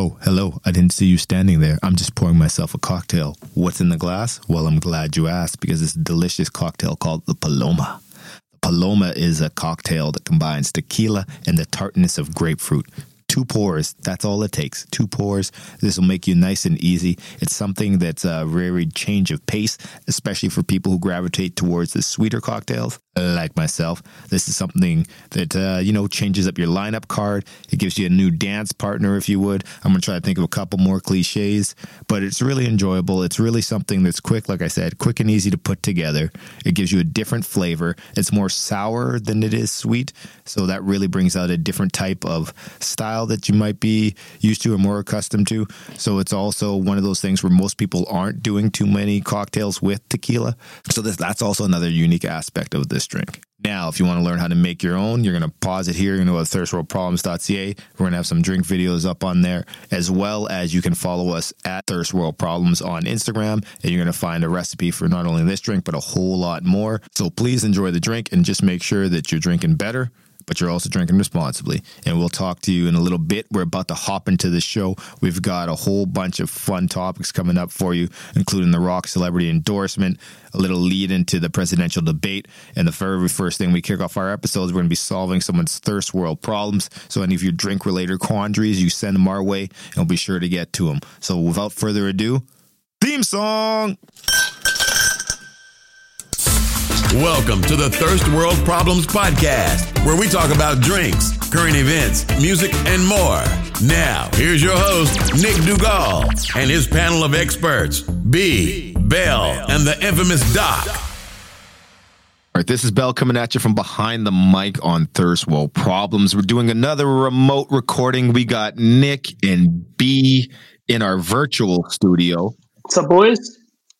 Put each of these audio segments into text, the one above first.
Oh, hello. I didn't see you standing there. I'm just pouring myself a cocktail. What's in the glass? Well, I'm glad you asked because it's a delicious cocktail called the Paloma. The Paloma is a cocktail that combines tequila and the tartness of grapefruit. 2 pours, that's all it takes. 2 pours. This will make you nice and easy. It's something that's a very change of pace, especially for people who gravitate towards the sweeter cocktails, like myself. This is something that, changes up your lineup card. It gives you a new dance partner, if you would. I'm going to try to think of a couple more cliches, but it's really enjoyable. It's really something that's quick, like I said, quick and easy to put together. It gives you a different flavor. It's more sour than it is sweet, so that really brings out a different type of style that you might be used to or more accustomed to. So it's also one of those things where most people aren't doing too many cocktails with tequila. So that's also another unique aspect of this drink. Now, if you want to learn how to make your own, you're going to pause it here. You're going to go to thirstworldproblems.ca. We're going to have some drink videos up on there, as well as you can follow us at Thirst World Problems on Instagram, and you're going to find a recipe for not only this drink, but a whole lot more. So please enjoy the drink and just make sure that you're drinking better, but you're also drinking responsibly. And we'll talk to you in a little bit. We're about to hop into the show. We've got a whole bunch of fun topics coming up for you, including the Rock celebrity endorsement, a little lead into the presidential debate, and the very first thing we kick off our episodes, we're going to be solving someone's thirst world problems. So any of your drink-related quandaries, you send them our way, and we'll be sure to get to them. So without further ado, theme song! Welcome to the Thirst World Problems Podcast, where we talk about drinks, current events, music, and more. Now, here's your host, Nick Dugal, and his panel of experts, B, Bell, and the infamous Doc. All right, this is Bell coming at you from behind the mic on Thirst World Problems. We're doing another remote recording. We got Nick and B in our virtual studio. What's up, boys?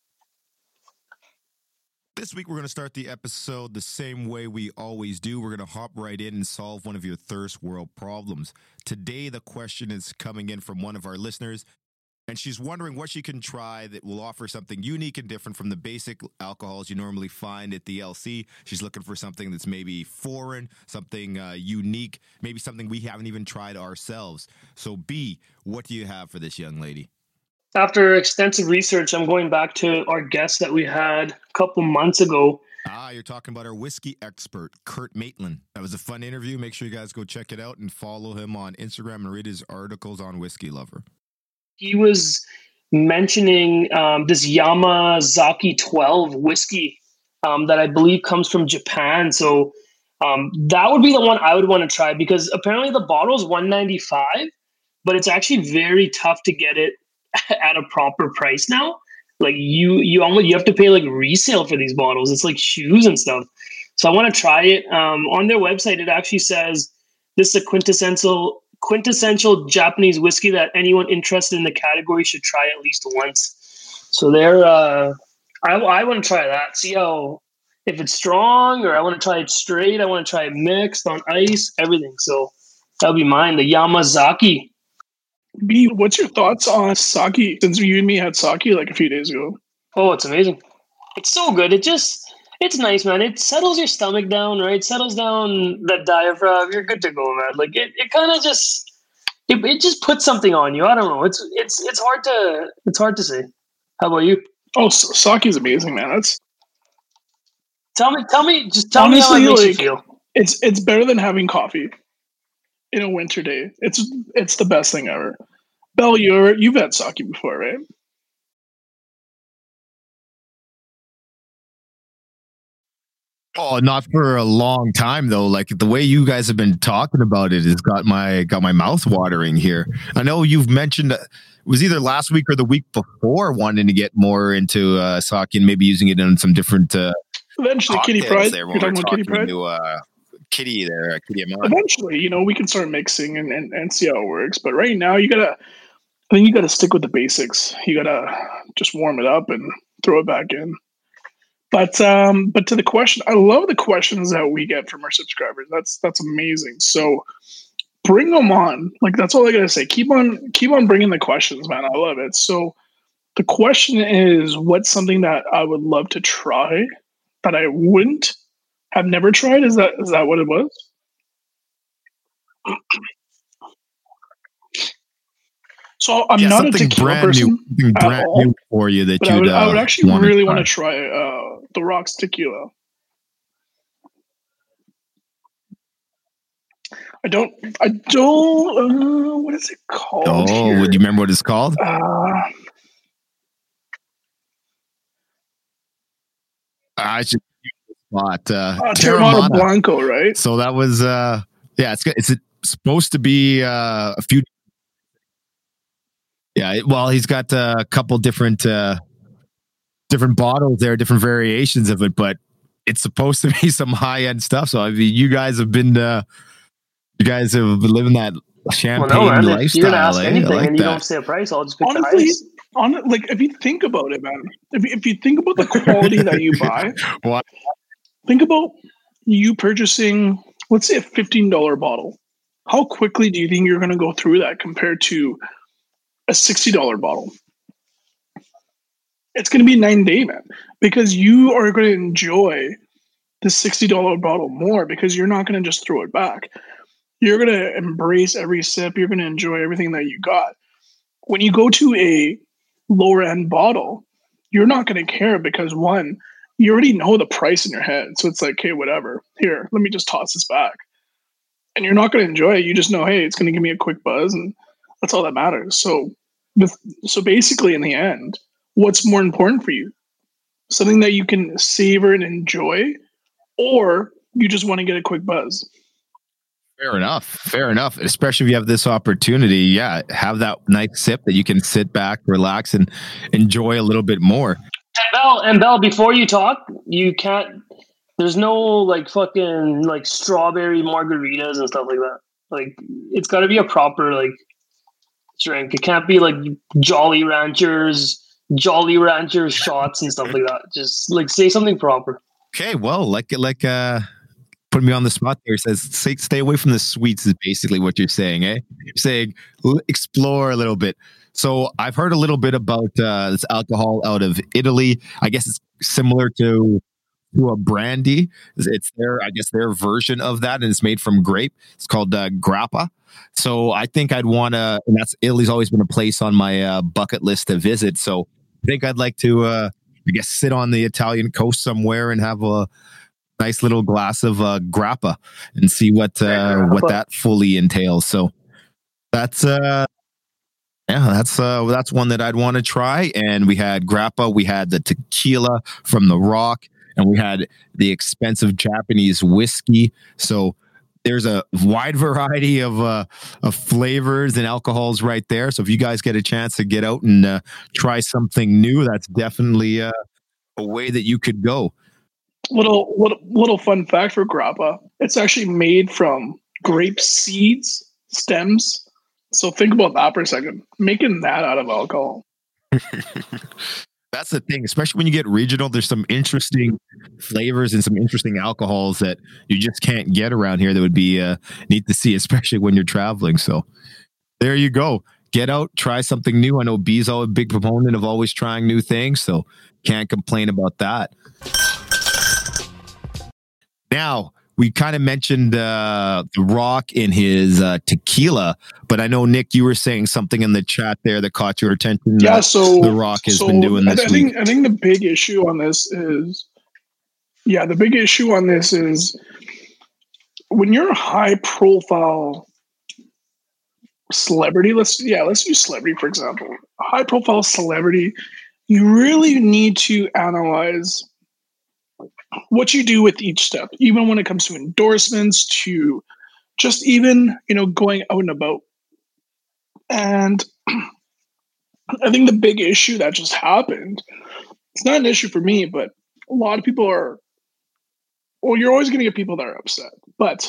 This week, we're going to start the episode the same way we always do. We're going to hop right in and solve one of your thirst world problems. Today, the question is coming in from one of our listeners, and she's wondering what she can try that will offer something unique and different from the basic alcohols you normally find at the LC. She's looking for something that's maybe foreign, something unique, maybe something we haven't even tried ourselves. So, B, what do you have for this young lady? After extensive research, I'm going back to our guest that we had a couple months ago. You're talking about our whiskey expert, Kurt Maitland. That was a fun interview. Make sure you guys go check it out and follow him on Instagram and read his articles on Whiskey Lover. He was mentioning this Yamazaki 12 whiskey that I believe comes from Japan. So that would be the one I would want to try, because apparently the bottle is $195, but it's actually very tough to get it at a proper price now. Like you have to pay like resale for these bottles. It's like shoes and stuff. So I want to try it. On their website, it actually says this is a quintessential Japanese whiskey that anyone interested in the category should try at least once. So I want to try that. See if it's strong, or I want to try it straight. I want to try it mixed on ice, everything. So that'll be mine. The Yamazaki. B, what's your thoughts on sake? Since you and me had sake like a few days ago. Oh, it's amazing. It's so good. It's nice, man. It settles your stomach down, right? Settles down the diaphragm. You're good to go, man. Like it kind of just, it just puts something on you. I don't know. It's hard to say. How about you? Oh, sake is amazing, man. That's tell me how it makes you feel. It's better than having coffee in a winter day. It's the best thing ever. Bell, you've had sake before, right? Oh, not for a long time though. Like the way you guys have been talking about it has got my mouth watering here. I know you've mentioned it was either last week or the week before wanting to get more into sake and maybe using it in some different eventually Kitty Pride. You're talking about Kitty Pride? Kitty Amon. Eventually, we can start mixing and see how it works. But right now, you gotta stick with the basics. You gotta just warm it up and throw it back in. But to the question, I love the questions that we get from our subscribers. That's amazing. So bring them on. Like that's all I gotta say. Keep on bringing the questions, man. I love it. So the question is, what's something that I would love to try that I wouldn't have never tried? Is that what it was? So I'm not a tequila person at all, new for you that but you'd I would actually really want to try. try the Rock's tequila. I don't. What is it called? Oh, would you remember what it's called? I should spot Teremana Blanco, right? So that was it's good. It's supposed to be a few. Yeah, well, he's got a couple different bottles there, different variations of it, but it's supposed to be some high end stuff. So I mean, you guys have been living that champagne lifestyle. If you're gonna ask anything like and you don't say a price, I'll just pick the highest. Like if you think about it, man, if you think about the quality that you buy, think about you purchasing, let's say, a $15 bottle. How quickly do you think you're going to go through that compared to a $60 bottle? It's going to be 9 day, man, because you are going to enjoy the $60 bottle more because you're not going to just throw it back. You're going to embrace every sip. You're going to enjoy everything that you got. When you go to a lower end bottle, you're not going to care because one, you already know the price in your head. So it's like, hey, whatever. Here, let me just toss this back. And you're not going to enjoy it. You just know, hey, it's going to give me a quick buzz, and that's all that matters. So basically, in the end, what's more important for you? Something that you can savor and enjoy, or you just want to get a quick buzz? Fair enough. Especially if you have this opportunity, have that nice sip that you can sit back, relax, and enjoy a little bit more. And Bell, before you talk, you can't. There's no like fucking like strawberry margaritas and stuff like that. Like it's got to be a proper like drink. It can't be like Jolly Ranchers shots and stuff like that. Just like say something proper. Okay, well, like putting me on the spot there. Says stay away from the sweets is basically what you're saying, eh? You're saying explore a little bit. So I've heard a little bit about this alcohol out of Italy. I guess it's similar to a brandy. It's their version of that, and it's made from grape. It's called grappa. So I think I'd want to, and Italy's always been a place on my bucket list to visit. So I think I'd like to, sit on the Italian coast somewhere and have a nice little glass of grappa and see what that fully entails. So that's that's one that I'd want to try. And we had grappa, we had the tequila from the Rock, and we had the expensive Japanese whiskey. So there's a wide variety of flavors and alcohols right there. So if you guys get a chance to get out and try something new, that's definitely a way that you could go. Little fun fact for grappa: it's actually made from grape seeds, stems. So think about that for a second. Making that out of alcohol. That's the thing, especially when you get regional. There's some interesting flavors and some interesting alcohols that you just can't get around here that would be neat to see, especially when you're traveling. So there you go. Get out, try something new. I know B's a big proponent of always trying new things, so can't complain about that. Now, we kind of mentioned The Rock in his tequila, but I know, Nick, you were saying something in the chat there that caught your attention. Yeah, so The Rock has been doing this week. I think the big issue on this is, when you're a high-profile celebrity, let's use celebrity, for example. A high-profile celebrity, you really need to analyze what you do with each step, even when it comes to endorsements, to just even, going out and about. And I think the big issue that just happened, it's not an issue for me, but a lot of people you're always going to get people that are upset. But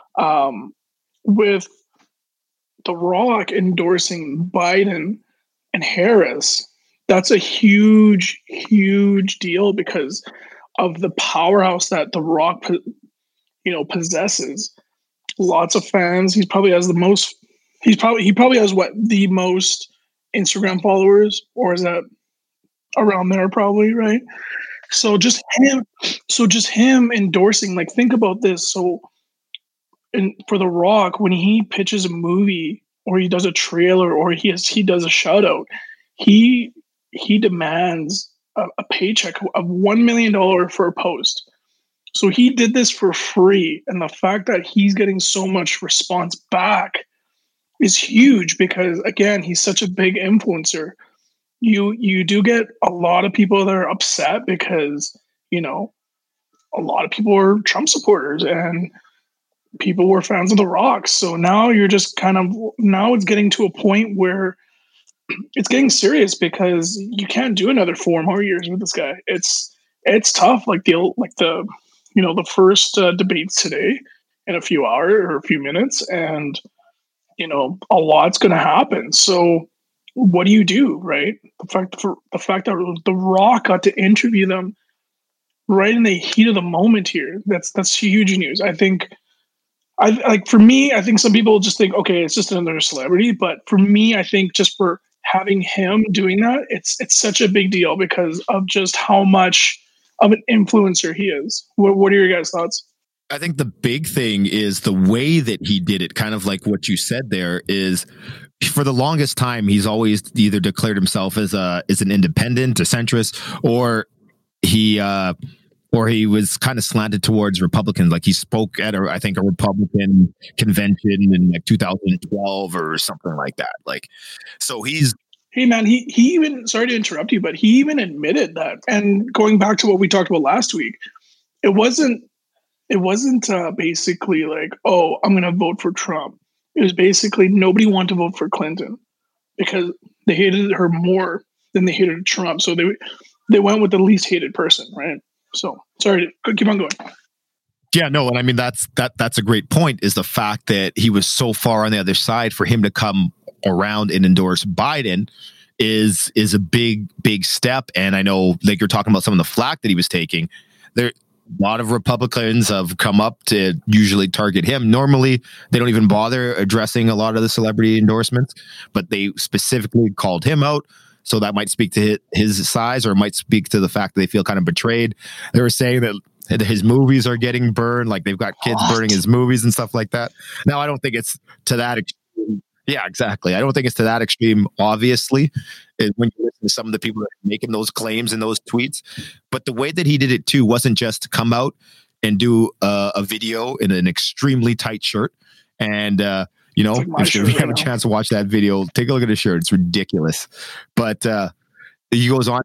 with The Rock endorsing Biden and Harris, that's a huge, huge deal because of the powerhouse that The Rock, possesses. Lots of fans. He probably has the most Instagram followers, or is that around there probably, right? So just him endorsing, like, think about this. So for The Rock, when he pitches a movie or he does a trailer, or he does a shout out, he demands a paycheck of $1 million for a post. So he did this for free, and the fact that he's getting so much response back is huge because, again, he's such a big influencer. You do get a lot of people that are upset because, a lot of people are Trump supporters and people were fans of The Rock. So now you're just now it's getting to a point where it's getting serious because you can't do another 4 more years with this guy. It's tough. Like the first debates today in a few hours or a few minutes, and a lot's going to happen. So what do, right? The fact that The Rock got to interview them right in the heat of the moment here, that's huge news. I think, for me, I think some people just think, okay, it's just another celebrity. But for me, I think just for having him doing that, it's such a big deal because of just how much of an influencer he is. What are your guys' thoughts? I think the big thing is the way that he did it, kind of like what you said there, is for the longest time, he's always either declared himself as an independent, a centrist, or he was kind of slanted towards Republicans. Like he spoke at a Republican convention in like 2012 or something like that. Like, so he's. Hey man, he even, sorry to interrupt you, but he even admitted that. And going back to what we talked about last week, it wasn't basically like, oh, I'm going to vote for Trump. It was basically nobody wanted to vote for Clinton because they hated her more than they hated Trump. So they went with the least hated person, right? So sorry, keep on going. Yeah, no, and I mean that's a great point, is the fact that he was so far on the other side. For him to come around and endorse Biden is a big step. And I know, like you're talking about some of the flack that he was taking there. A lot of Republicans have come up to usually target him. Normally, they don't even bother addressing a lot of the celebrity endorsements, but they specifically called him out. So that might speak to his size, or it might speak to the fact that they feel kind of betrayed. They were saying that his movies are getting burned, like they've got kids burning his movies and stuff like that. Now, I don't think it's to that extreme. Yeah, exactly. I don't think it's to that extreme, obviously, when you listen to some of the people that are making those claims and those tweets. But the way that he did it, too, wasn't just to come out and do a video in an extremely tight shirt. And, if you have a chance to watch that video, take a look at his shirt. It's ridiculous. But he goes on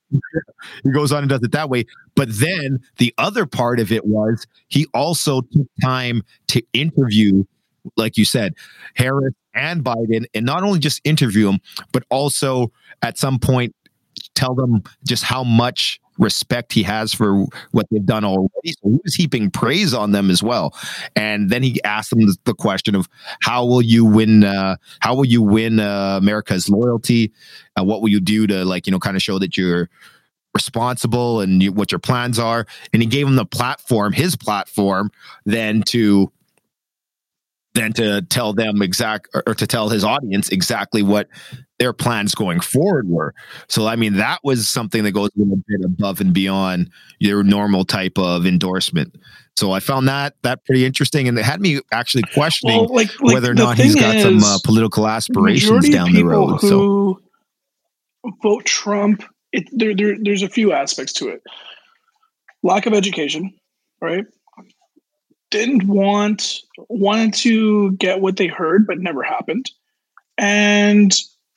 and does it that way. But then the other part of it was he also took time to interview, like you said, Harris and Biden, and not only just interview them, but also at some point tell them just how much respect he has for what they've done already. So he was heaping praise on them as well. And then he asked them the question of how will you win America's loyalty? What will you do to kind of show that you're responsible and what your plans are? And he gave him his platform, then to tell them to tell his audience exactly what their plans going forward were. So, I mean, that was something that goes a little bit above and beyond your normal type of endorsement. So I found that pretty interesting, and it had me actually questioning whether or not he's got some political aspirations down the road. So vote Trump. There's a few aspects to it. Lack of education, right? Wanted to get what they heard, but never happened. And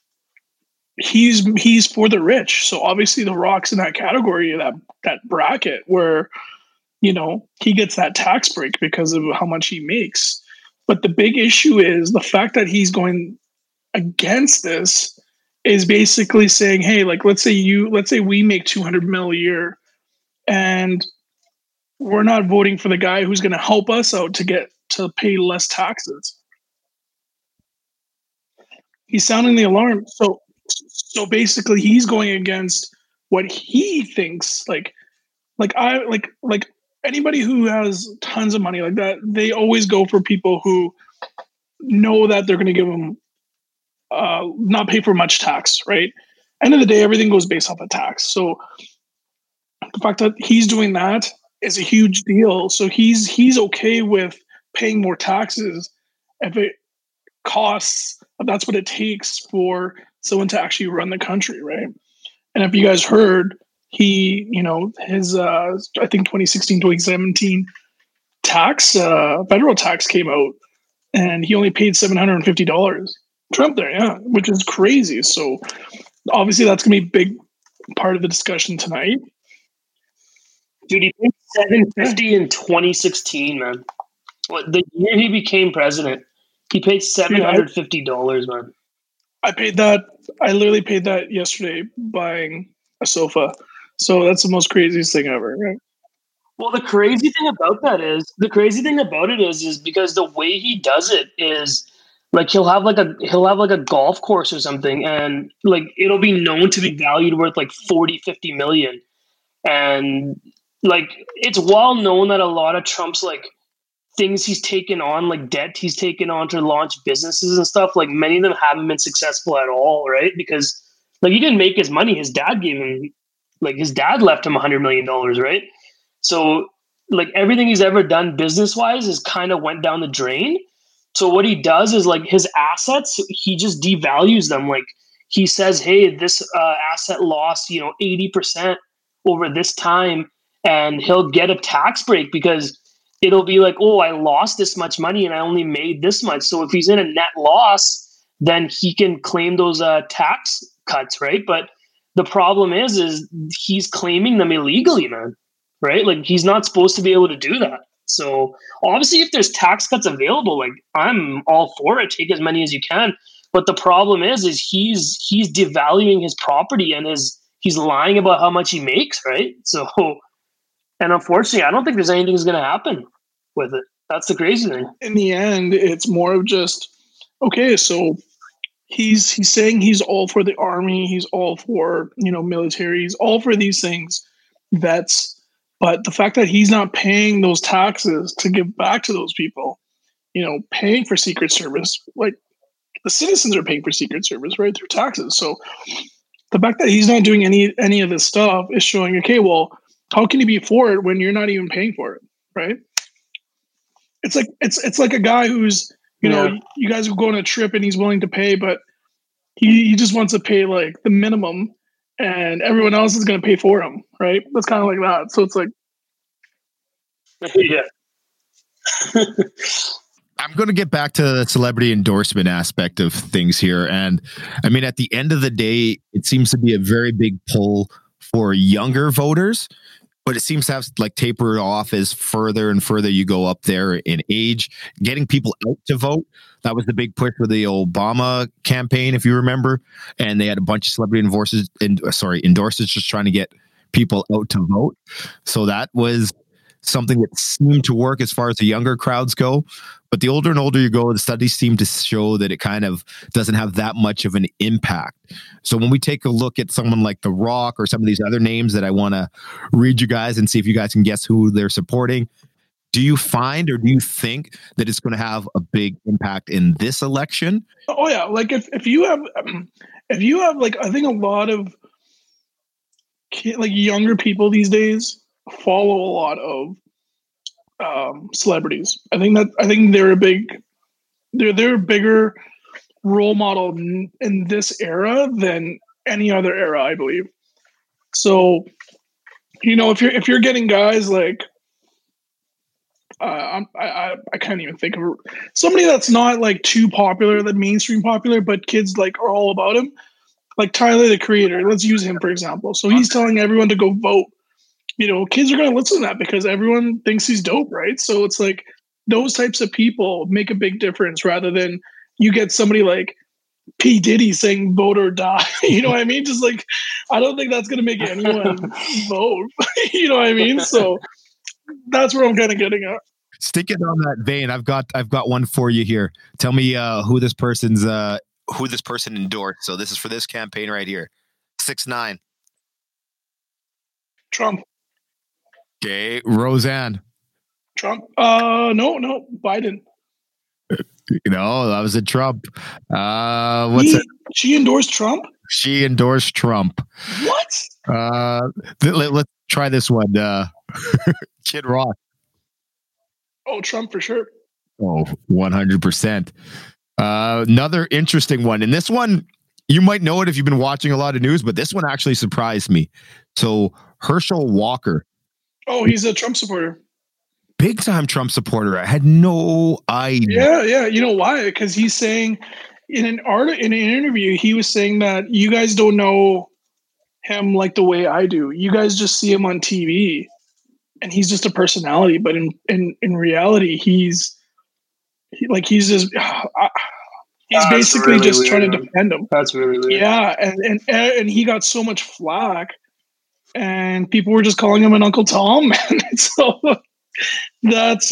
he's for the rich. So obviously The Rock's in that category, that bracket where, he gets that tax break because of how much he makes. But the big issue is the fact that he's going against this is basically saying, hey, let's say we make $200 million a year, and we're not voting for the guy who's going to help us out to pay less taxes. He's sounding the alarm. So basically he's going against what he thinks, like anybody who has tons of money like that, they always go for people who know that they're going to give them not pay for much tax, right? End of the day, everything goes based off of tax. So the fact that he's doing that is a huge deal. So he's okay with paying more taxes if it costs that's what it takes for someone to actually run the country, right? And if you guys heard, he, his, I think 2016, 2017 federal tax came out, and he only paid $750. Trump there, yeah, which is crazy. So obviously that's going to be a big part of the discussion tonight. Dude, he paid $750 in 2016, man. The year he became president, he paid $750, man. I literally paid that yesterday buying a sofa. So that's the most craziest thing ever, right? Well, the crazy thing about it is because the way he does it is like he'll have like a golf course or something, and like it'll be known to be valued worth like 40-50 million. And like it's well known that a lot of Trump's like things he's taken on, like debt he's taken on to launch businesses and stuff, like many of them haven't been successful at all, right? Because like he didn't make his money. His dad left him $100 million, right? So like everything he's ever done business wise is kind of went down the drain. So what he does is like his assets, he just devalues them. Like he says, hey, this asset lost, 80% over this time, and he'll get a tax break because it'll be like, oh, I lost this much money and I only made this much. So if he's in a net loss, then he can claim those tax cuts, right? But the problem is he's claiming them illegally, man, right? Like he's not supposed to be able to do that. So obviously if there's tax cuts available, like I'm all for it, take as many as you can. But the problem is he's devaluing his property and he's lying about how much he makes, right? So, and unfortunately, I don't think there's anything that's going to happen with it. That's the crazy thing. In the end, it's more of just, okay, so he's saying he's all for the army, he's all for, military, he's all for these things, vets, but the fact that he's not paying those taxes to give back to those people, paying for Secret Service, like the citizens are paying for Secret Service, right, through taxes. So the fact that he's not doing any of this stuff is showing, okay, well, how can you be for it when you're not even paying for it, right? It's like a guy who's, you guys will go on a trip and he's willing to pay, but he just wants to pay like the minimum and everyone else is going to pay for him, right? That's kind of like that. So it's like, yeah. I'm going to get back to the celebrity endorsement aspect of things here. And I mean, at the end of the day, it seems to be a very big pull for younger voters, but it seems to have like tapered off as further and further you go up there in age, getting people out to vote. That was the big push for the Obama campaign, if you remember. And they had a bunch of celebrity endorsers just trying to get people out to vote. So that was something that seemed to work as far as the younger crowds go. But the older and older you go, the studies seem to show that it kind of doesn't have that much of an impact. So when we take a look at someone like The Rock or some of these other names that I want to read you guys and see if you guys can guess who they're supporting, do you find or do you think that it's going to have a big impact in this election? Oh yeah, like if you have like, I think a lot of younger people these days follow a lot of celebrities. I think they're a bigger role model in this era than any other era, I believe. So, if you're getting guys like I can't even think of somebody that's not like too popular, that mainstream popular, but kids like are all about him, like Tyler the Creator. Let's use him for example. So he's telling everyone to go vote. Kids are going to listen to that because everyone thinks he's dope, right? So it's like those types of people make a big difference rather than you get somebody like P. Diddy saying vote or die. You know what I mean? Just like, I don't think that's going to make anyone vote. You know what I mean? So that's where I'm kind of getting at. Sticking on that vein, I've got one for you here. Tell me who this person endorsed. So this is for this campaign right here. 6ix9ine. Trump. Okay, Roseanne. Trump. No, Biden. That was a Trump. She endorsed Trump? She endorsed Trump. What? Let's try this one. Kid Rock. Oh, Trump for sure. Oh, 100%. Another interesting one. And this one, you might know it if you've been watching a lot of news, but this one actually surprised me. So Herschel Walker. Oh, he's a Trump supporter. Big time Trump supporter. I had no idea. Yeah. You know why? Because he's saying in an interview, he was saying that you guys don't know him like the way I do. You guys just see him on TV, and he's just a personality. But in reality, he's just he's basically really just weird, trying to defend him. That's really weird. Yeah, and he got so much flack, and people were just calling him an Uncle Tom, man. So that's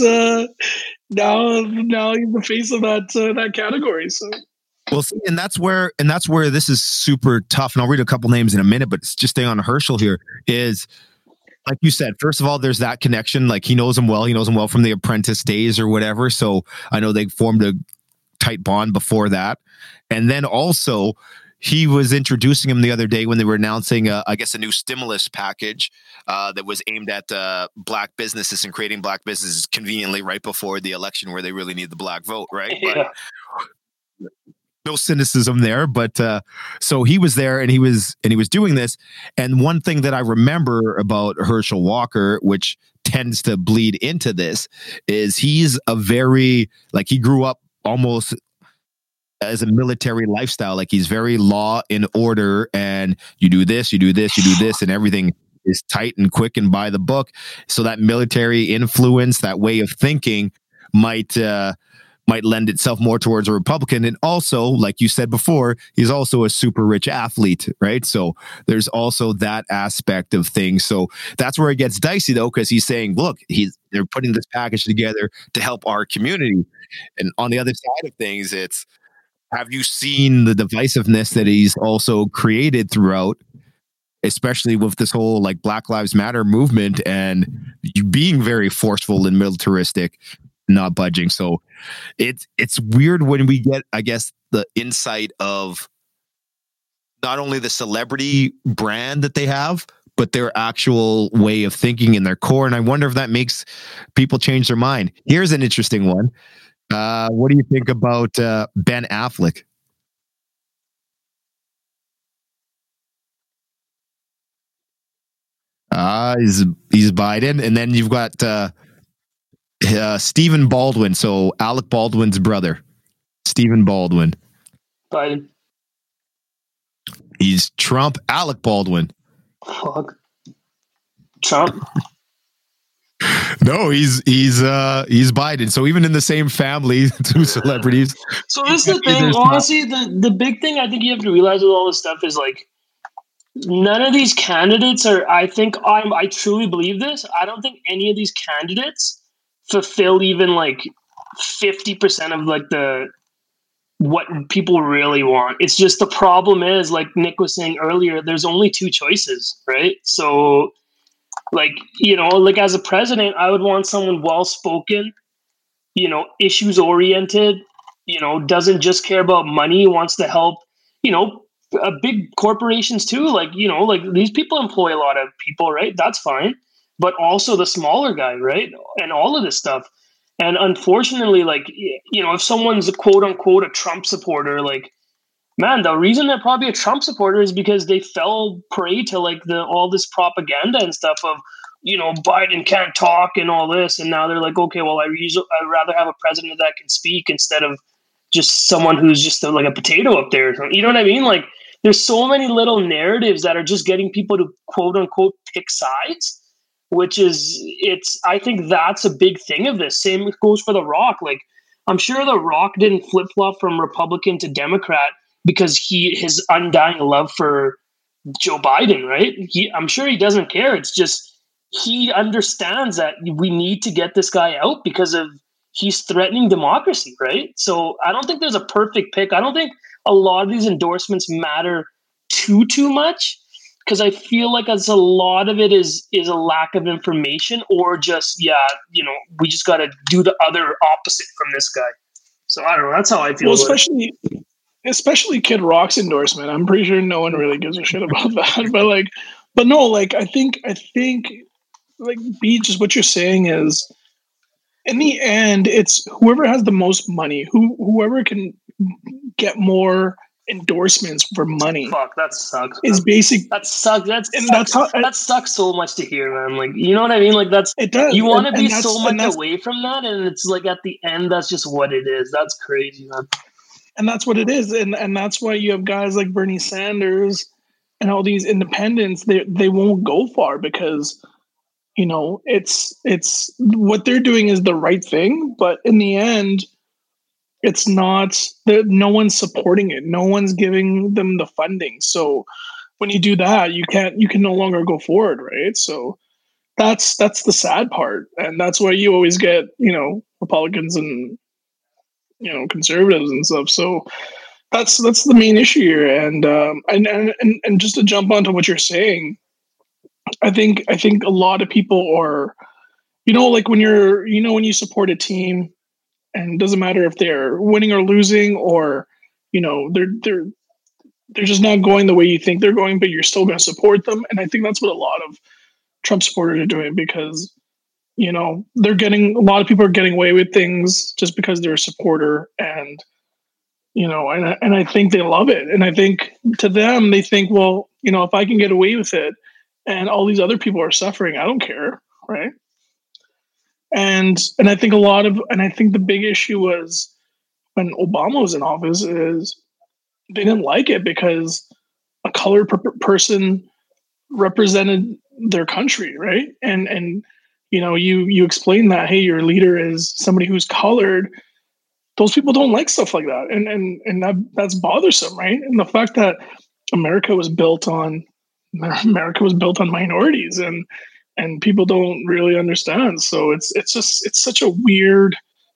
now he's the face of that category. So. Well, see, and that's where this is super tough. And I'll read a couple names in a minute, but just staying on Herschel here is, like you said, first of all, there's that connection. Like he knows him well. He knows him well from the Apprentice days or whatever. So I know they formed a tight bond before that. And then also he was introducing him the other day when they were announcing, I guess, a new stimulus package that was aimed at black businesses and creating black businesses conveniently right before the election where they really need the black vote, right? Yeah. But no cynicism there, but so he was there and he was doing this. And one thing that I remember about Herschel Walker, which tends to bleed into this, is he's a very, like, he grew up almost as a military lifestyle. Like he's very law and order, and you do this, and everything is tight and quick and by the book. So that military influence, that way of thinking might lend itself more towards a Republican. And also, like you said before, he's also a super rich athlete, right? So there's also that aspect of things. So that's where it gets dicey, though, because he's saying, look, they're putting this package together to help our community. And on the other side of things, it's, have you seen the divisiveness that he's also created throughout, especially with this whole like Black Lives Matter movement and you being very forceful and militaristic, not budging. So it's weird when we get, I guess, the insight of not only the celebrity brand that they have, but their actual way of thinking in their core. And I wonder if that makes people change their mind. Here's an interesting one. What do you think about Ben Affleck? He's Biden. And then you've got Stephen Baldwin. So Alec Baldwin's brother, Stephen Baldwin. Biden. He's Trump. Alec Baldwin. Fuck. Trump. No, he's Biden. So even in the same family, two celebrities. So this is the thing. Honestly, the big thing I think you have to realize with all this stuff is like none of these candidates are. I truly believe this. I don't think any of these candidates fulfill even like 50% of like what people really want. It's just the problem is, like Nick was saying earlier, there's only two choices, right? So like, you know, like as a president, I would want someone well-spoken, you know, issues oriented, you know, doesn't just care about money, wants to help, you know, big corporations too. Like, you know, like these people employ a lot of people, right? That's fine. But also the smaller guy, right? And all of this stuff. And unfortunately, like, you know, if someone's a quote unquote a Trump supporter, like, man, the reason they're probably a Trump supporter is because they fell prey to like all this propaganda and stuff of, you know, Biden can't talk and all this. And now they're like, okay, well, I'd rather have a president that can speak instead of just someone who's just like a potato up there. You know what I mean? Like there's so many little narratives that are just getting people to quote unquote pick sides, which is, I think that's a big thing of this. Same goes for The Rock. Like I'm sure The Rock didn't flip flop from Republican to Democrat because his undying love for Joe Biden, right? I'm sure he doesn't care. It's just he understands that we need to get this guy out because he's threatening democracy, right? So I don't think there's a perfect pick. I don't think a lot of these endorsements matter too much because I feel like a lot of it is a lack of information or just, you know, we just got to do the other opposite from this guy. So I don't know. That's how I feel. Well, especially Kid Rock's endorsement. I'm pretty sure no one really gives a shit about that. But no, like I think like B, just what you're saying is in the end, it's whoever has the most money, whoever can get more endorsements for money. Fuck, that sucks. Is basic. That sucks. That sucks so much to hear, man. Like, you know what I mean? Like, it does. You want to be so much away from that, and it's like at the end, that's just what it is. That's crazy, man. And that's what it is, and that's why you have guys like Bernie Sanders and all these independents. They won't go far because, you know, it's what they're doing is the right thing, but in the end, it's not. No one's supporting it. No one's giving them the funding. So when you do that, you can no longer go forward, right? So that's the sad part, and that's why you always get, you know, Republicans and, you know, conservatives and stuff. So that's the main issue here. And just to jump onto what you're saying, I think a lot of people are, you know, like when you support a team, and it doesn't matter if they're winning or losing, or, you know, they're just not going the way you think they're going, but you're still going to support them. And I think that's what a lot of Trump supporters are doing, because, you know, a lot of people are getting away with things just because they're a supporter, and, you know, and I think they love it. And I think to them, they think, well, you know, if I can get away with it and all these other people are suffering, I don't care. Right. And I think I think the big issue was when Obama was in office is they didn't like it because a colored person represented their country. Right. And, you know, you explain that, hey, your leader is somebody who's colored. Those people don't like stuff like that. And that's bothersome. Right. And the fact that America was built on minorities, and people don't really understand. So it's such a weird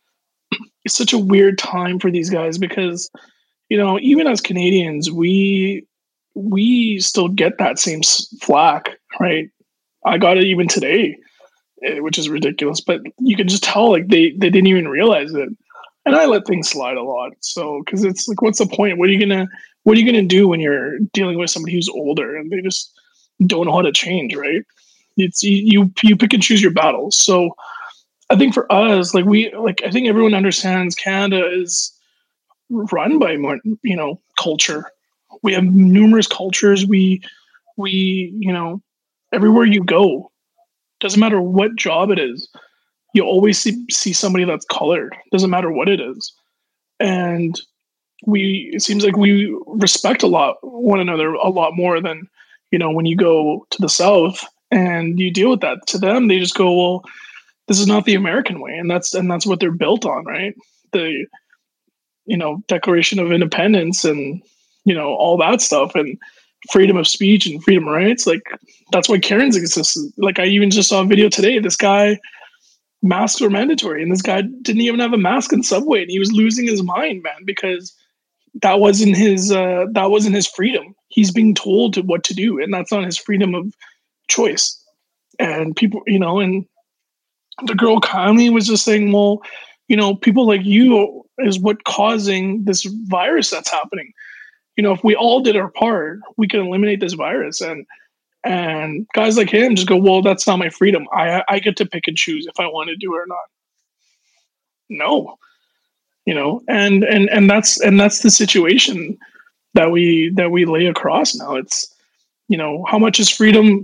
time for these guys, because, you know, even as Canadians, we still get that same flack, right? I got it even today, which is ridiculous, but you can just tell, like, they didn't even realize it. And I let things slide a lot. So, cause it's like, what's the point? What are you gonna do when you're dealing with somebody who's older and they just don't know how to change, right? It's you pick and choose your battles. So I think for us, I think everyone understands Canada is run by more, you know, culture. We have numerous cultures. We, you know, everywhere you go, doesn't matter what job it is, you always see somebody that's colored. Doesn't matter what it is. And it seems like we respect one another a lot more than, you know, when you go to the South and you deal with that. To them, they just go, well, this is not the American way. And that's what they're built on, right? The, you know, Declaration of Independence and, you know, all that stuff, and freedom of speech and freedom of rights. Like, that's why Karens exist. Like, I even just saw a video today. This guy, masks were mandatory, and this guy didn't even have a mask in Subway, and he was losing his mind, man, because that wasn't his freedom. He's being told what to do, and that's not his freedom of choice. And people, you know, and the girl Kylie was just saying, well, you know, people like you is what causing this virus that's happening. You know, if we all did our part, we could eliminate this virus. And guys like him just go, well, that's not my freedom. I get to pick and choose if I want to do it or not. No, you know, and that's the situation that we lay across now. It's, you know, how much freedom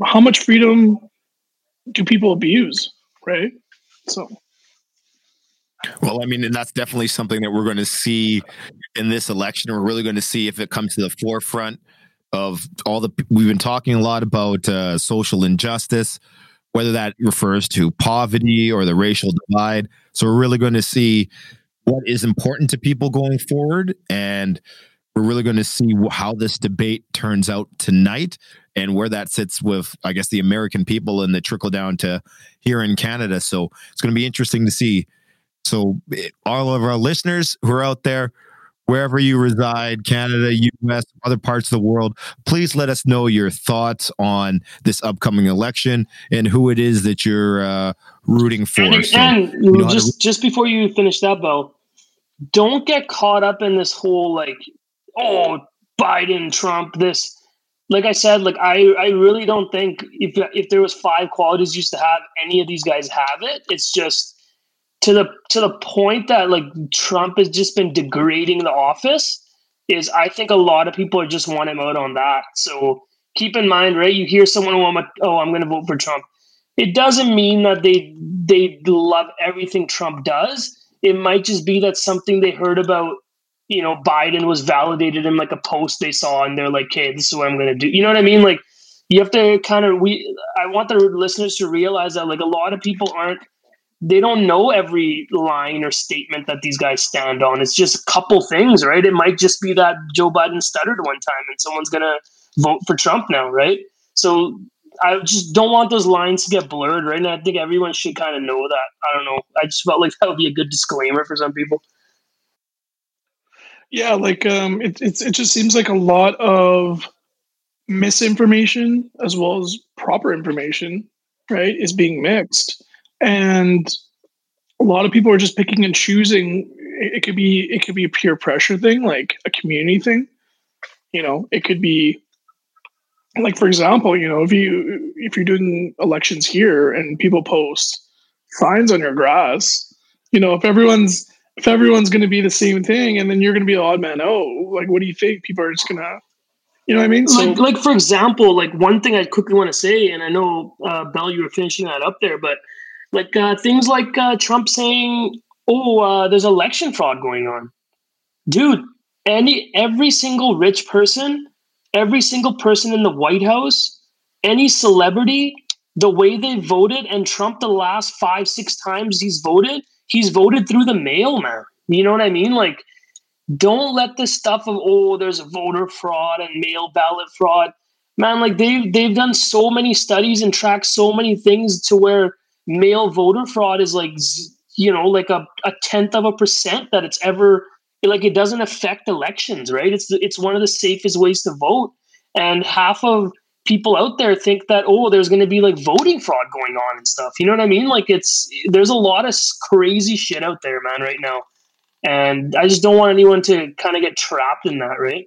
do people abuse, right? So. Well, I mean, and that's definitely something that we're going to see in this election. We're really going to see if it comes to the forefront of we've been talking a lot about social injustice, whether that refers to poverty or the racial divide. So we're really going to see what is important to people going forward. And we're really going to see how this debate turns out tonight and where that sits with, I guess, the American people and the trickle down to here in Canada. So it's going to be interesting to see. So all of our listeners who are out there, wherever you reside, Canada, US, other parts of the world, please let us know your thoughts on this upcoming election and who it is that you're rooting for. And just before you finish that, Bo, don't get caught up in this whole, like, oh, Biden, Trump, this. Like I said, like I really don't think if there was 5 qualities used to have, any of these guys have it. It's just to the point that like Trump has just been degrading the office, is I think a lot of people just want him out on that. So keep in mind, right? You hear someone, I'm going to vote for Trump. It doesn't mean that they love everything Trump does. It might just be that something they heard about, Biden was validated in like a post they saw, and they're like, "Okay, this is what I'm going to do." You know what I mean? Like, you have to I want the listeners to realize that like a lot of people they don't know every line or statement that these guys stand on. It's just a couple things, right? It might just be that Joe Biden stuttered one time and someone's going to vote for Trump now, right? So I just don't want those lines to get blurred, right? And I think everyone should kind of know that. I don't know. I just felt like that would be a good disclaimer for some people. Yeah, like it just seems like a lot of misinformation as well as proper information, right, is being mixed. And a lot of people are just picking and choosing. It could be a peer pressure thing, like a community thing. It could be like, for example, if you're doing elections here and people post signs on your grass, if everyone's going to be the same thing, and then you're going to be the odd man out, like, what do you think? People are just going to, you know what I mean? So, like for example, like one thing I quickly want to say, and I know Bell, you were finishing that up there, but like things like Trump saying, there's election fraud going on. Dude, every single rich person, every single person in the White House, any celebrity, the way they voted, and Trump the last 5-6 times he's voted through the mail, man. You know what I mean? Like, don't let this stuff of, there's voter fraud and mail ballot fraud. Man, like they've done so many studies and tracked so many things to where mail voter fraud is like, like a 0.1% that it's ever, like, it doesn't affect elections, right? It's one of the safest ways to vote. And half of people out there think that, there's going to be like voting fraud going on and stuff. You know what I mean? Like, there's a lot of crazy shit out there, man, right now. And I just don't want anyone to kind of get trapped in that, right?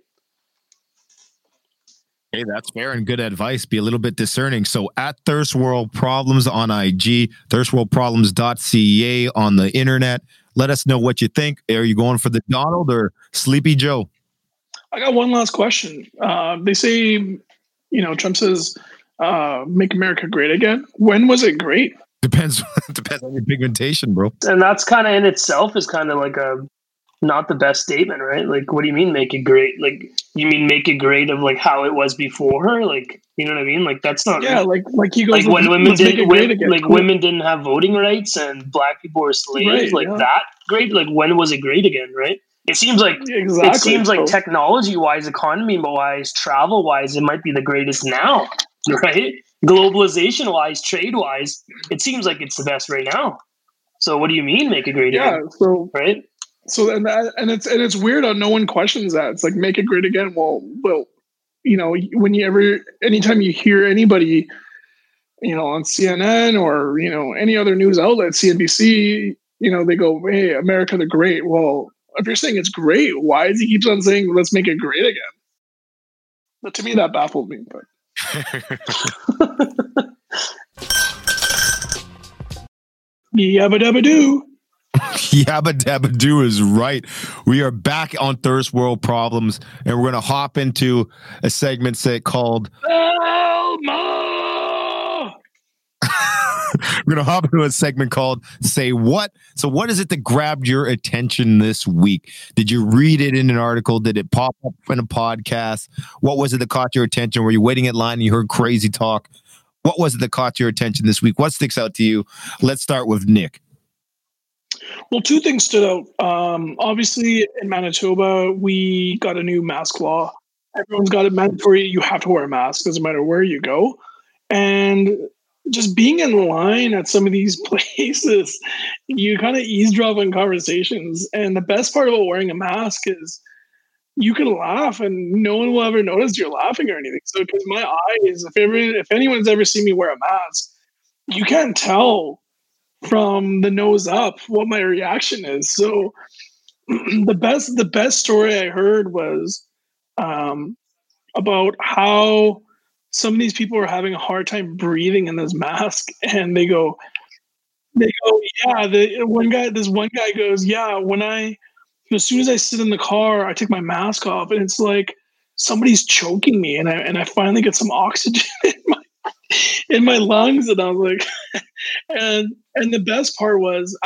Hey, that's fair and good advice. Be a little bit discerning. So at Thirst World Problems on IG, thirstworldproblems.ca on the internet. Let us know what you think. Are you going for the Donald or Sleepy Joe? I got one last question. They say, Trump says, make America great again. When was it great? Depends on your pigmentation, bro. And that's kind of in itself is kind of like not the best statement, right? Like, what do you mean make it great? Like, you mean make it great of like how it was before? Like, you know what I mean? Like, that's not like he goes, like when women didn't women didn't have voting rights and black people were slaves, that great. Like, when was it great again, right? It seems like technology wise, economy wise, travel wise, it might be the greatest now, right? Globalization wise, trade wise, it seems like it's the best right now. So what do you mean make it great again? So right. So and it's weird how no one questions that. It's like, make it great again. Well, anytime you hear anybody, on CNN or any other news outlet, CNBC, they go, "Hey, America the Great." Well, if you're saying it's great, why does he keeps on saying, "Let's make it great again"? But to me, that baffled me. But yabba dabba doo. Yabba dabba doo is right. We are back on Thirst World Problems, and we're going to hop into a segment called Elmo. We're going to hop into a segment called Say What? So what is it that grabbed your attention this week? Did you read it in an article? Did it pop up in a podcast? What was it that caught your attention? Were you waiting in line and you heard crazy talk? What was it that caught your attention this week? What sticks out to you? Let's start with Nick. Well, two things stood out. Obviously, in Manitoba, we got a new mask law. Everyone's got it mandatory. You have to wear a mask, doesn't matter where you go. And just being in line at some of these places, you kind of eavesdrop on conversations. And the best part about wearing a mask is you can laugh and no one will ever notice you're laughing or anything. So, because my eyes, if anyone's ever seen me wear a mask, you can't tell from the nose up what my reaction is. So the best story I heard was about how some of these people are having a hard time breathing in this mask, and they go, Oh yeah, this one guy goes, yeah, as soon as I sit in the car, I take my mask off, and it's like somebody's choking me, and I finally get some oxygen in my lungs, and I was like, and the best part was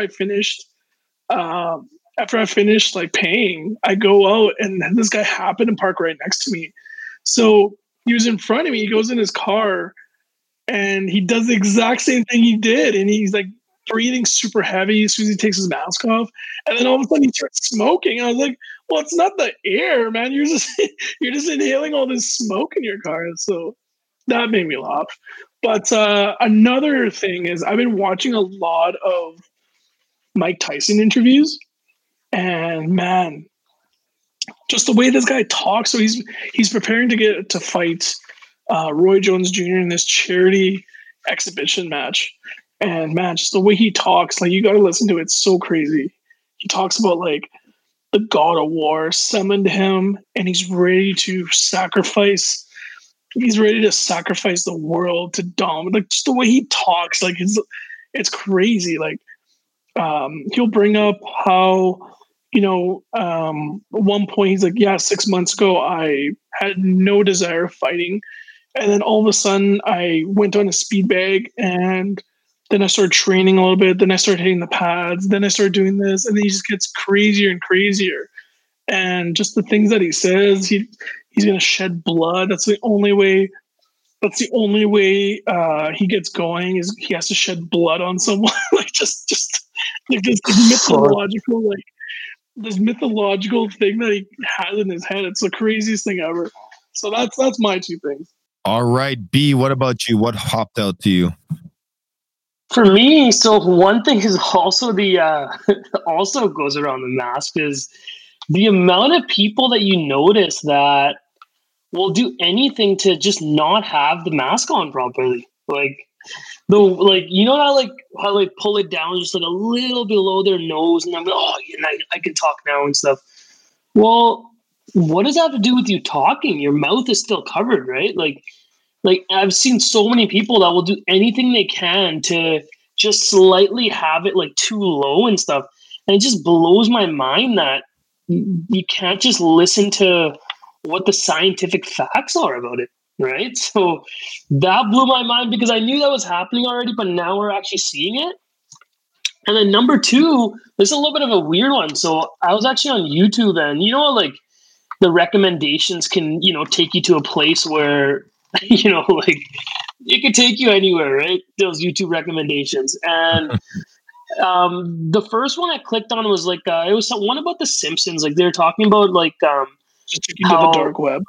after I finished like paying, I go out, and this guy happened to park right next to me, so he was in front of me. He goes in his car, and he does the exact same thing he did, and he's like breathing super heavy as soon as he takes his mask off, and then all of a sudden he starts smoking. I was like, well, it's not the air, man. You're just inhaling all this smoke in your car. So that made me laugh. But another thing is I've been watching a lot of Mike Tyson interviews, and man, just the way this guy talks. So he's preparing to fight Roy Jones Jr. in this charity exhibition match. And man, just the way he talks, like, you got to listen to it. It's so crazy. He talks about like the God of War summoned him, and he's ready to sacrifice. He's ready to sacrifice the world to dominate. Like, just the way he talks, like it's crazy. Like he'll bring up how, at one point he's like, yeah, 6 months ago I had no desire of fighting, and then all of a sudden I went on a speed bag, and then I started training a little bit. Then I started hitting the pads. Then I started doing this, and then he just gets crazier and crazier. And just the things that he says, he's going to shed blood. That's the only way. That's the only way he gets going, is he has to shed blood on someone. Like just like this mythological thing that he has in his head. It's the craziest thing ever. So that's my two things. All right, B, what about you? What hopped out to you? For me, so one thing is also also goes around the mask is the amount of people that you notice that will do anything to just not have the mask on properly. Like how pull it down just like a little below their nose, and I'm like, oh, I can talk now and stuff. Well, what does that have to do with you talking? Your mouth is still covered, right? Like I've seen so many people that will do anything they can to just slightly have it like too low and stuff. And it just blows my mind that you can't just listen to what the scientific facts are about it, right? So that blew my mind because I knew that was happening already, but now we're actually seeing it. And then number two, this is a little bit of a weird one. So I was actually on YouTube, and like the recommendations can, take you to a place where like it could take you anywhere, right? Those YouTube recommendations. And the first one I clicked on was like it was one about the Simpsons. Like they were talking about like just into the dark web.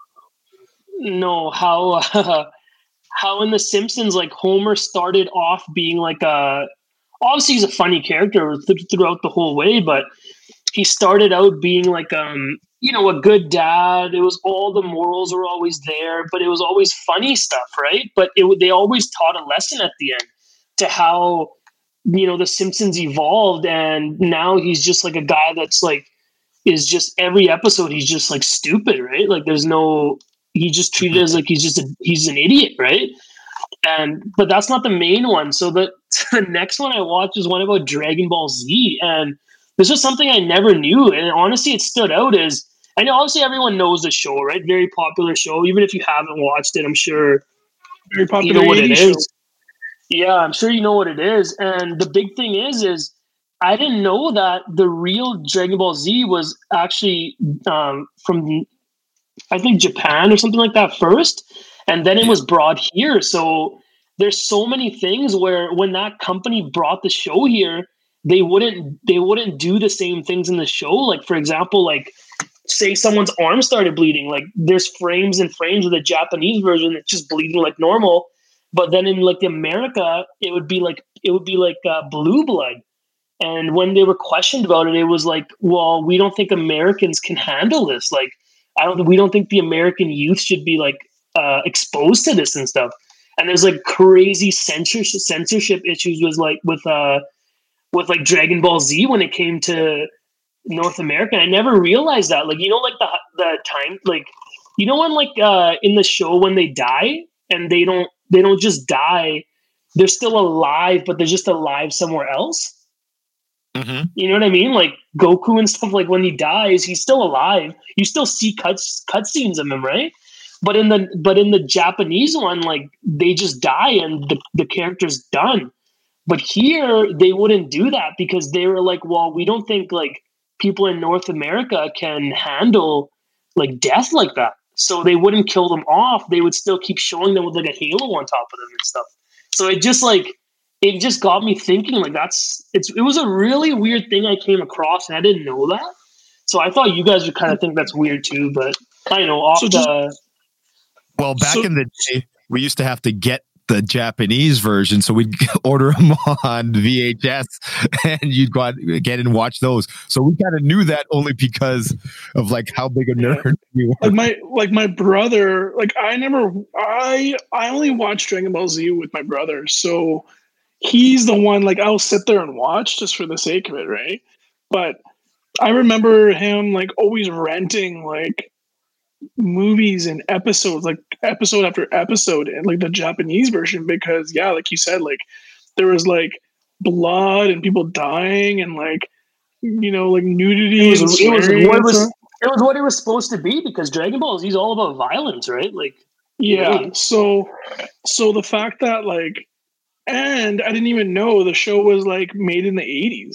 No, how in the Simpsons, like Homer started off being like obviously he's a funny character throughout the whole way, but he started out being like a good dad. It was all the morals were always there, but it was always funny stuff, right? But they always taught a lesson at the end to how, the Simpsons evolved, and now he's just like a guy that's like, is just every episode he's just like stupid, right? Like he's just treated as like he's an idiot, right? But that's not the main one. So the next one I watched is one about Dragon Ball Z, and this was something I never knew, and honestly, it stood out as. I know obviously everyone knows the show, right? Very popular show. Even if you haven't watched it, I'm sure very popular you know what it show. is. Yeah, I'm sure you know what it is. And the big thing is I didn't know that the real Dragon Ball Z was actually from, I think, Japan or something like that first. And then it was brought here. So there's so many things where when that company brought the show here, they wouldn't do the same things in the show. Like, for example, like, say someone's arm started bleeding, like there's frames and frames of the Japanese version that's just bleeding like normal, but then in like America it would be like blue blood. And when they were questioned about it, it was like, well, we don't think Americans can handle this. Like we don't think the American youth should be like exposed to this and stuff. And there's like crazy censorship issues with like Dragon Ball Z when it came to North America. I never realized that. Like, like the time, like, when like in the show when they die, and they don't just die they're still alive, but they're just alive somewhere else. Mm-hmm. You know what I mean? Like Goku and stuff, like when he dies, he's still alive. You still see cutscenes of him, right? But in the Japanese one, like they just die and the character's done. But here they wouldn't do that because they were like, well, we don't think like people in North America can handle like death like that. So they wouldn't kill them off. They would still keep showing them with like a halo on top of them and stuff. So it just got me thinking like it was a really weird thing I came across and I didn't know that. So I thought you guys would kind of think that's weird too, but I know well, back in the day, we used to have to get the Japanese version, so we'd order them on VHS, and you'd go out, get and watch those. So we kind of knew that only because of like how big a nerd we were. Like my brother, like I only watched Dragon Ball Z with my brother, so he's the one like I'll sit there and watch just for the sake of it, right? But I remember him like always renting like movies and episodes, like episode after episode, and like the Japanese version, because yeah, like you said, like there was like blood and people dying and like, you know, like nudity. It was what it was supposed to be, because Dragon Ball Z is all about violence, right? Like yeah. Really. So the fact that like, and I didn't even know the show was like made in the 80s.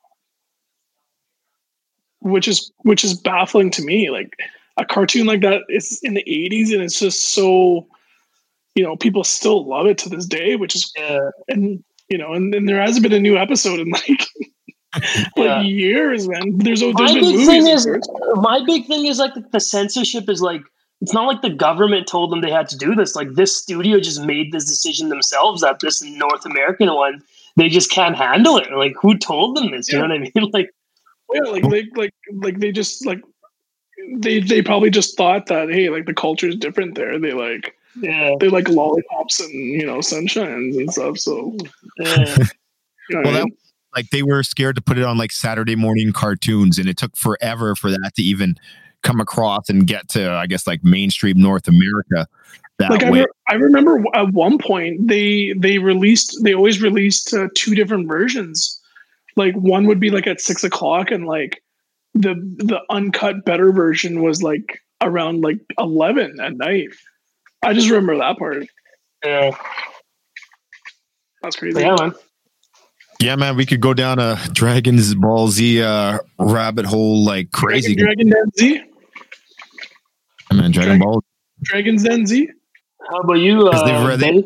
Which is baffling to me. Like a cartoon like that is in the 80s and it's just so, you know, people still love it to this day, which is and you know, and then there hasn't been a new episode in like like years, man. There's been movies. My big thing is like the censorship is like, it's not like the government told them they had to do this. Like this studio just made this decision themselves that this North American one, they just can't handle it. Like who told them this? You know what I mean? Like they just like they probably just thought that, hey, like the culture is different there. They like lollipops and, you know, sunshines and stuff. So you know like they were scared to put it on like Saturday morning cartoons, and it took forever for that to even come across and get to, I guess, like mainstream North America. I remember at one point they always released two different versions. Like one would be like at 6 o'clock, and like the uncut better version was like around like 11 at night. I just remember that part. Yeah, that's crazy. Yeah, man. Yeah, man, we could go down a Dragon Ball Z rabbit hole like crazy. Dragon Z. I mean, Dragon Ball. Dragon Z. How about you, Ben?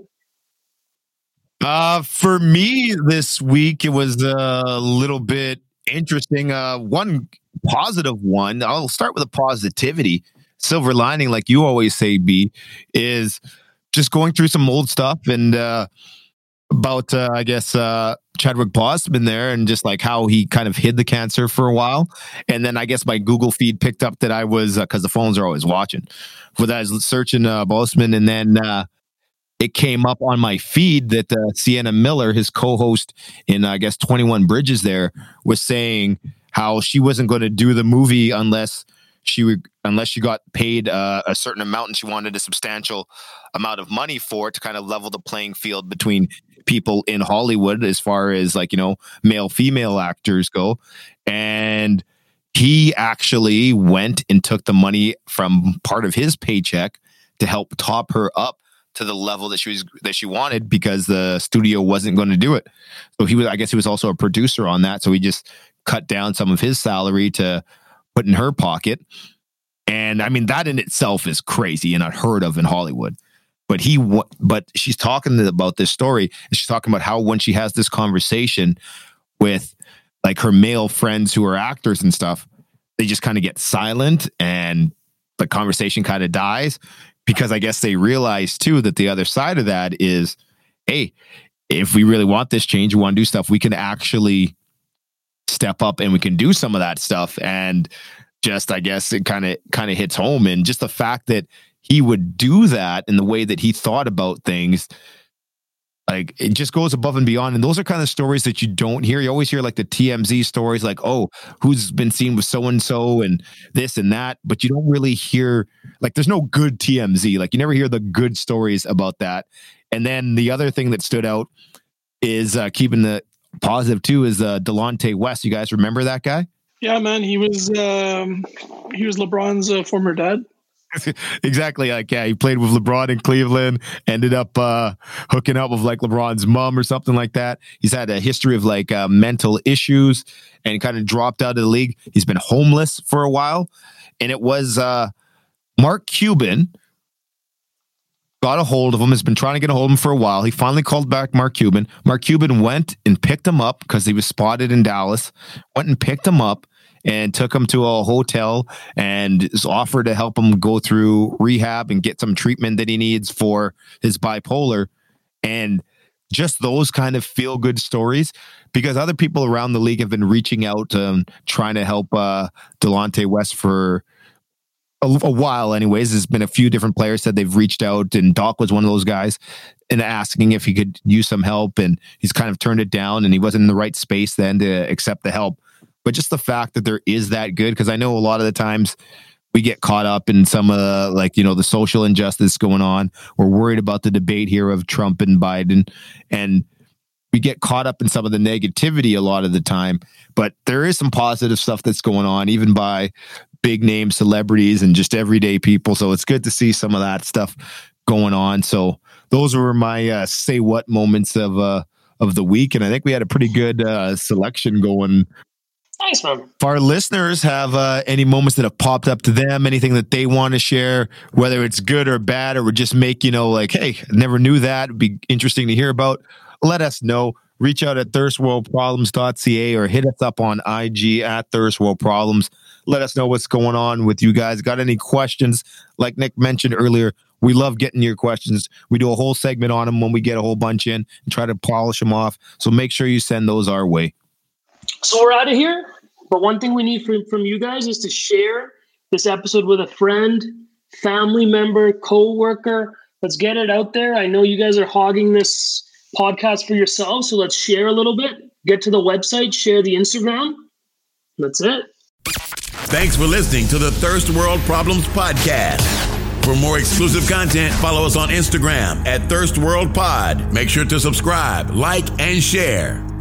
For me this week, it was a little bit interesting. One positive one. I'll start with a positivity. Silver lining, like you always say, B, is just going through some old stuff and about, I guess, Chadwick Boseman there, and just like how he kind of hid the cancer for a while. And then I guess my Google feed picked up that I was, because the phones are always watching, but I was searching Boseman, and then it came up on my feed that Sienna Miller, his co-host in, I guess, 21 Bridges there, was saying how she wasn't going to do the movie unless she got paid a certain amount, and she wanted a substantial amount of money for it to kind of level the playing field between people in Hollywood as far as, like, you know, male, female actors go. And he actually went and took the money from part of his paycheck to help top her up to the level that she wanted, because the studio wasn't going to do it. So he was also a producer on that. So he just cut down some of his salary to put in her pocket. And I mean, that in itself is crazy and unheard of in Hollywood. But she's talking about this story, and she's talking about how when she has this conversation with like her male friends who are actors and stuff, they just kind of get silent and the conversation kind of dies, because I guess they realize too that the other side of that is, hey, if we really want this change, we want to do stuff, we can actually step up and we can do some of that stuff. And just, I guess it kind of hits home. And just the fact that he would do that in the way that he thought about things, Like, it just goes above and beyond. And those are kind of stories that you don't hear. You always hear like the TMZ stories, like, oh, who's been seen with so-and-so and this and that. But you don't really hear, like, there's no good TMZ. Like, you never hear the good stories about that. And then the other thing that stood out is keeping the positive too is Delonte West. You guys remember that guy? Yeah, man. He was LeBron's former dad. Exactly. Like, yeah, he played with LeBron in Cleveland, ended up hooking up with like LeBron's mom or something like that. He's had a history of like mental issues and kind of dropped out of the league. He's been homeless for a while. And it was Mark Cuban got a hold of him, has been trying to get a hold of him for a while. He finally called back Mark Cuban. Mark Cuban went and picked him up because he was spotted in Dallas, went and picked him up and took him to a hotel and is offered to help him go through rehab and get some treatment that he needs for his bipolar. And just those kind of feel good stories, because other people around the league have been reaching out, trying to help Delonte West for a while anyways. There's been a few different players said they've reached out, and Doc was one of those guys, and asking if he could use some help, and he's kind of turned it down, and he wasn't in the right space then to accept the help. But just the fact that there is that good, because I know a lot of the times we get caught up in some of the, like, you know, the social injustice going on. We're worried about the debate here of Trump and Biden, and we get caught up in some of the negativity a lot of the time. But there is some positive stuff that's going on, even by big name celebrities and just everyday people. So it's good to see some of that stuff going on. So those were my say what moments of the week, and I think we had a pretty good selection going. Nice, man. If our listeners have any moments that have popped up to them, anything that they want to share, whether it's good or bad, or would just make, you know, like, hey, never knew that, it'd be interesting to hear about, let us know. Reach out at thirstworldproblems.ca or hit us up on IG at thirstworldproblems. Let us know what's going on with you guys. Got any questions? Like Nick mentioned earlier, we love getting your questions. We do a whole segment on them when we get a whole bunch in and try to polish them off. So make sure you send those our way. So we're out of here, but one thing we need from you guys is to share this episode with a friend, family member, co-worker. Let's get it out there. I know you guys are hogging this podcast for yourselves, so let's share a little bit. Get to the website, share the Instagram. That's it. Thanks for listening to the Thirst World Problems Podcast. For more exclusive content, follow us on Instagram at Thirst World Pod. Make sure to subscribe, like, and share.